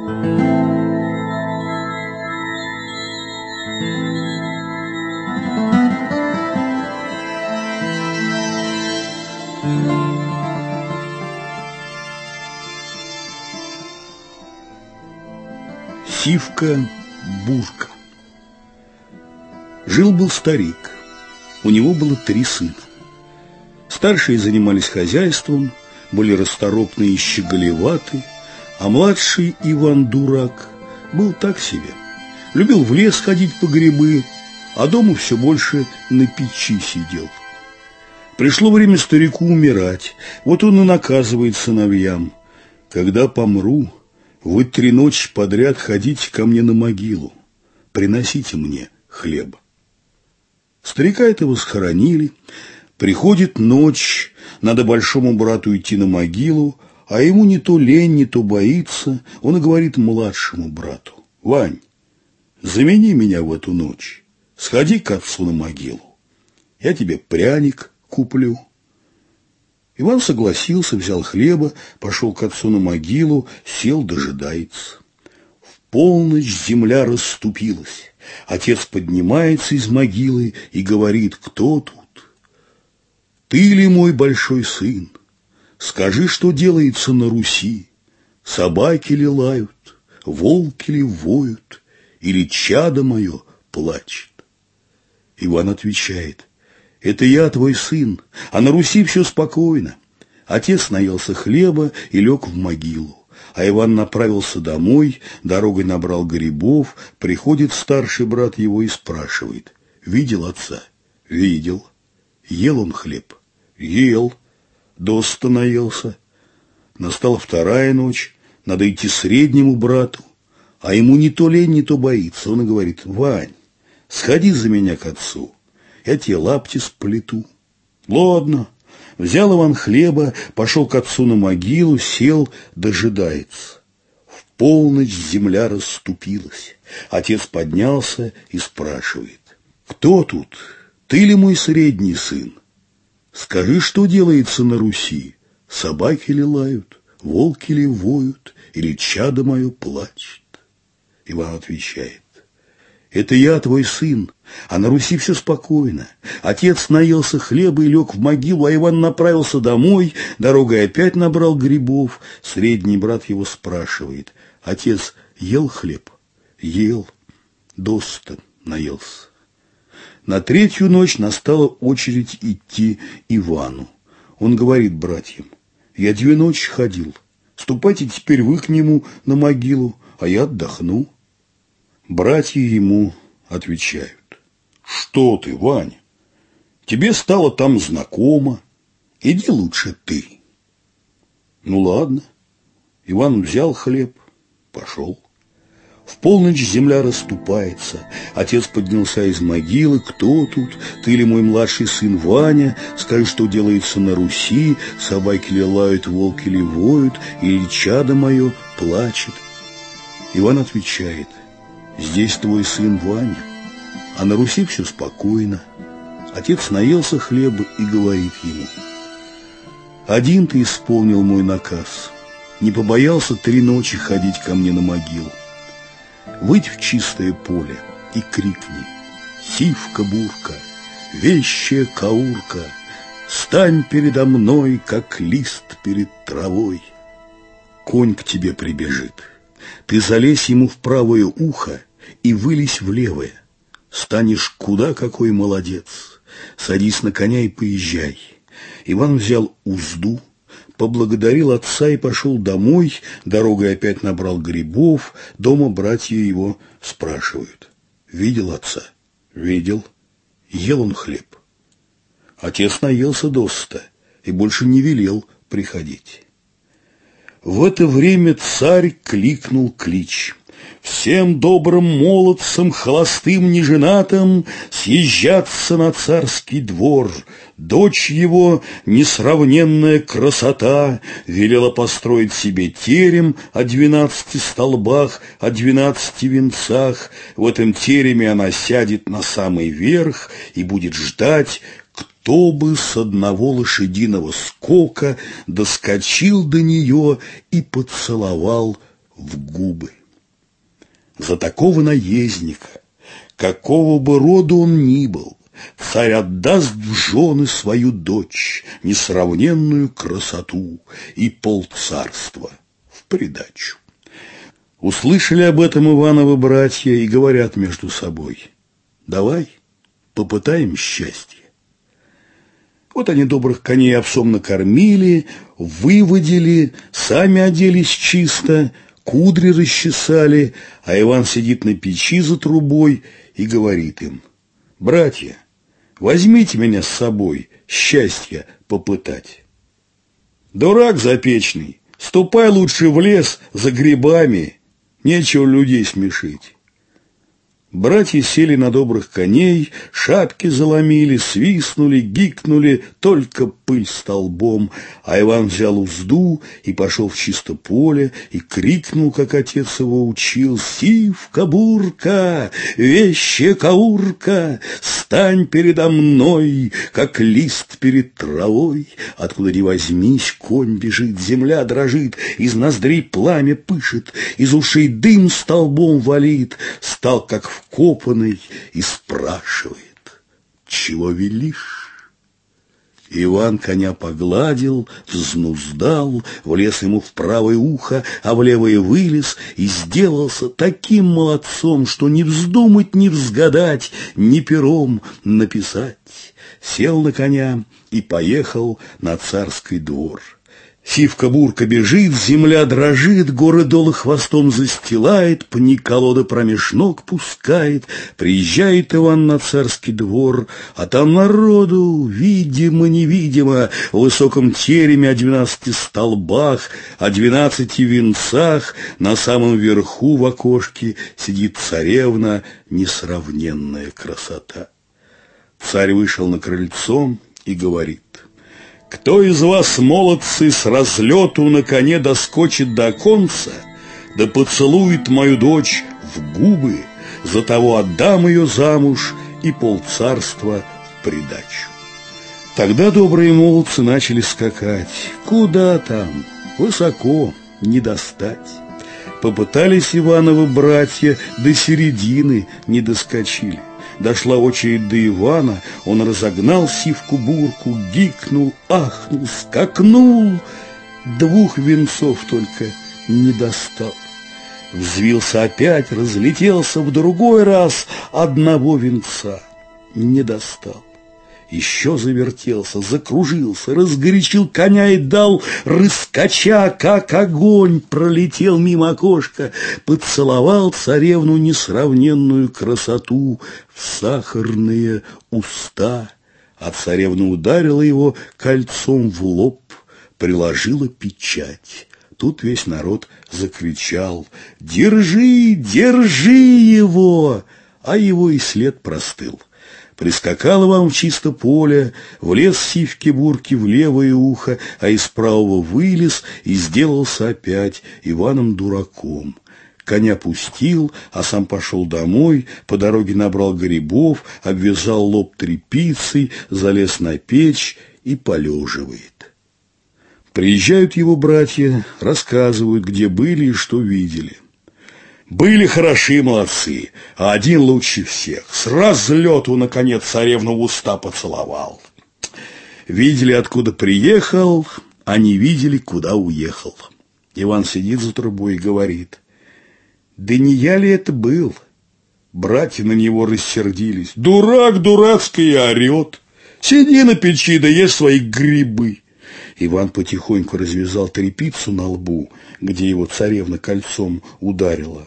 Сивка-бурка. Жил-был старик, у него было 3 сына. Старшие занимались хозяйством, были расторопны и щеголеваты, а младший Иван-дурак был так себе. Любил в лес ходить по грибы, а дома все больше на печи сидел. Пришло время старику умирать, вот он и наказывает сыновьям: когда помру, вы 3 ночи подряд ходите ко мне на могилу, приносите мне хлеба. Старика этого схоронили, приходит ночь, надо большому брату идти на могилу, а ему не то лень, не то боится, он и говорит младшему брату: Вань, замени меня в эту ночь, сходи к отцу на могилу, я тебе пряник куплю. Иван согласился, взял хлеба, пошел к отцу на могилу, сел, дожидается. В полночь земля расступилась. Отец поднимается из могилы и говорит: кто тут? Ты ли мой большой сын? Скажи, что делается на Руси? Собаки ли лают, волки ли воют, или чадо мое плачет? Иван отвечает: это я, твой сын, а на Руси все спокойно. Отец наелся хлеба и лег в могилу, а Иван направился домой, дорогой набрал грибов, приходит старший брат его и спрашивает: видел отца? Видел. Ел он хлеб? Ел. Досыта наелся. Настала 2-я ночь, надо идти среднему брату, а ему не то лень, не то боится. Он и говорит: Вань, сходи за меня к отцу, я тебе лапти сплету. Ладно. Взял Иван хлеба, пошел к отцу на могилу, сел, дожидается. В полночь земля расступилась. Отец поднялся и спрашивает: кто тут? Ты ли мой средний сын? Скажи, что делается на Руси? Собаки ли лают, волки ли воют, или чадо мое плачет? Иван отвечает: это я, твой сын, а на Руси все спокойно. Отец наелся хлеба и лег в могилу, а Иван направился домой, дорогой опять набрал грибов. Средний брат его спрашивает: отец ел хлеб? Ел. Досыта наелся. На 3-ю ночь настала очередь идти Ивану. Он говорит братьям: я 2 ночи ходил, ступайте теперь вы к нему на могилу, а я отдохну. Братья ему отвечают: что ты, Ваня, тебе стало там знакомо, иди лучше ты. Ну ладно. Иван взял хлеб, пошел. В полночь земля расступается. Отец поднялся из могилы: кто тут? Ты ли мой младший сын Ваня? Скажи, что делается на Руси? Собаки ли лают, волки ли воют, или чадо мое плачет? Иван отвечает: здесь твой сын Ваня, а на Руси все спокойно. Отец наелся хлеба и говорит ему: один ты исполнил мой наказ, не побоялся 3 ночи ходить ко мне на могилу. Выйдь в чистое поле и крикни: сивка-бурка, вещая каурка, стань передо мной, как лист перед травой. Конь к тебе прибежит, ты залезь ему в правое ухо и вылезь в левое. Станешь куда какой молодец, садись на коня и поезжай. Иван взял узду, поблагодарил отца и пошел домой, дорогой опять набрал грибов. Дома братья его спрашивают: видел отца? Видел. Ел он хлеб? Отец наелся досыта и больше не велел приходить. В это время царь кликнул клич: всем добрым молодцам, холостым неженатым, съезжаться на царский двор. Дочь его, несравненная красота, велела построить себе терем о 12 столбах, о 12 венцах. В этом тереме она сядет на самый верх и будет ждать, кто бы с одного лошадиного скока доскочил до нее и поцеловал в губы. За такого наездника, какого бы рода он ни был, царь отдаст в жены свою дочь, несравненную красоту, и полцарства в придачу. Услышали об этом Ивановы братья и говорят между собой: давай попытаем счастье. Вот они добрых коней овсом накормили, выводили, сами оделись чисто, кудри расчесали, а Иван сидит на печи за трубой и говорит им: братья, возьмите меня с собой счастье попытать. Дурак запечный, ступай лучше в лес за грибами, нечего людей смешить. Братья сели на добрых коней, шапки заломили, свистнули, гикнули, только пыль столбом, а Иван взял узду и пошел в чисто поле и крикнул, как отец его учил: «Сивка-бурка, вещека-урка, стань передо мной, как лист перед травой. Откуда ни возьмись, конь бежит, земля дрожит, из ноздрей пламя пышет, из ушей дым столбом валит». Стал как вкопанный и спрашивает: чего велишь? Иван коня погладил, взнуздал, влез ему в правое ухо, а в левое вылез и сделался таким молодцом, что не вздумать, не взгадать, ни пером написать. Сел на коня и поехал на царский двор. Сивка-бурка бежит, земля дрожит, горы-долы хвостом застилает, пни колоды промеж ног пускает. Приезжает Иван на царский двор, а там народу, видимо-невидимо, в высоком тереме о 12 столбах, о 12 венцах, на самом верху в окошке сидит царевна, несравненная красота. Царь вышел на крыльцо и говорит: кто из вас, молодцы, с разлету на коне доскочит до оконца, да поцелует мою дочь в губы, за того отдам ее замуж и полцарства в придачу. Тогда добрые молодцы начали скакать. Куда там? Высоко, не достать. Попытались Ивановы братья, до середины не доскочили. Дошла очередь до Ивана, он разогнал сивку-бурку, гикнул, ахнул, скакнул, 2 венцов только не достал. Взвился опять, разлетелся в другой раз, 1 венца не достал. Еще завертелся, закружился, разгорячил коня и дал рыскача, как огонь, пролетел мимо окошка, поцеловал царевну несравненную красоту в сахарные уста, а царевна ударила его кольцом в лоб, приложила печать. Тут весь народ закричал: «Держи, держи его!» А его и след простыл. Прискакал Иван в чисто поле, влез сивке-бурке в левое ухо, а из правого вылез и сделался опять Иваном-дураком. Коня пустил, а сам пошел домой, по дороге набрал грибов, обвязал лоб тряпицей, залез на печь и полеживает. Приезжают его братья, рассказывают, где были и что видели. Были хороши молодцы, а один лучше всех. С разлету, наконец, царевну в уста поцеловал. Видели, откуда приехал, а не видели, куда уехал. Иван сидит за трубой и говорит: да не я ли это был? Братья на него рассердились. Дурак дурацкий орет. Сиди на печи, да ешь свои грибы. Иван потихоньку развязал тряпицу на лбу, где его царевна кольцом ударила.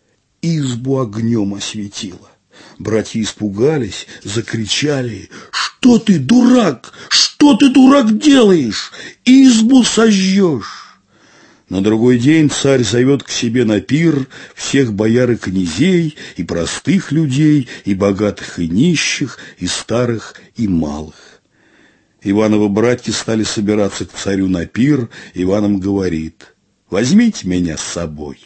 Избу огнем осветила. Братья испугались, закричали: «Что ты, дурак? Что ты, дурак, делаешь? Избу сожжешь!» На другой день царь зовет к себе на пир всех бояр и князей, и простых людей, и богатых, и нищих, и старых, и малых. Ивановы братья стали собираться к царю на пир. Иван им говорит: возьмите меня с собой.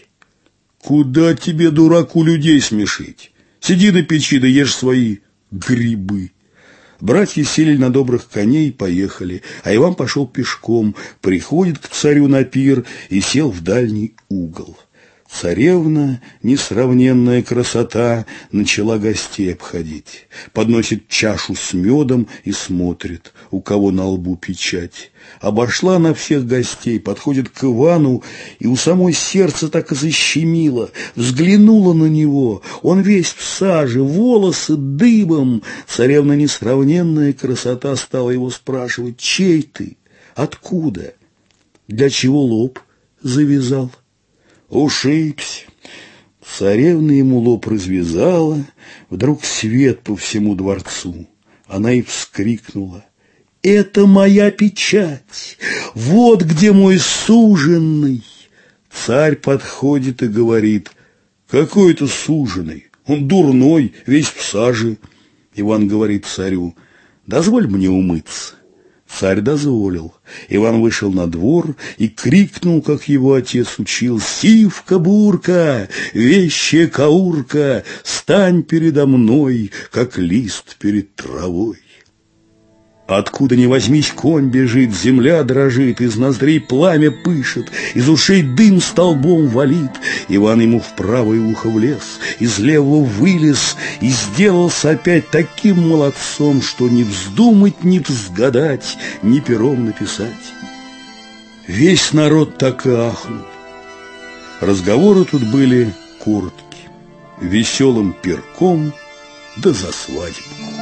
Куда тебе, дураку, людей смешить? Сиди на печи да ешь свои грибы. Братья сели на добрых коней и поехали, а Иван пошел пешком, приходит к царю на пир и сел в дальний угол. Царевна, несравненная красота, начала гостей обходить. Подносит чашу с медом и смотрит, у кого на лбу печать. Обошла она всех гостей, подходит к Ивану, и у самой сердце так и защемило. Взглянула на него, он весь в саже, волосы дыбом. Царевна, несравненная красота, стала его спрашивать: чей ты? Откуда? Для чего лоб завязал? Ушибся. Царевна ему лоб развязала, вдруг свет по всему дворцу. Она и вскрикнула: это моя печать, вот где мой суженый. Царь подходит и говорит: какой это суженый? Он дурной, весь в саже. Иван говорит царю: дозволь мне умыться. Царь дозволил. Иван вышел на двор и крикнул, как его отец учил: «Сивка-бурка, вещая каурка, стань передо мной, как лист перед травой». Откуда ни возьмись, конь бежит, земля дрожит, из ноздрей пламя пышет, из ушей дым столбом валит. Иван ему в правое ухо влез, из левого вылез и сделался опять таким молодцом, что не вздумать, не взгадать, ни пером написать. Весь народ так и ахнул. Разговоры тут были короткие, веселым пирком да за свадьбу.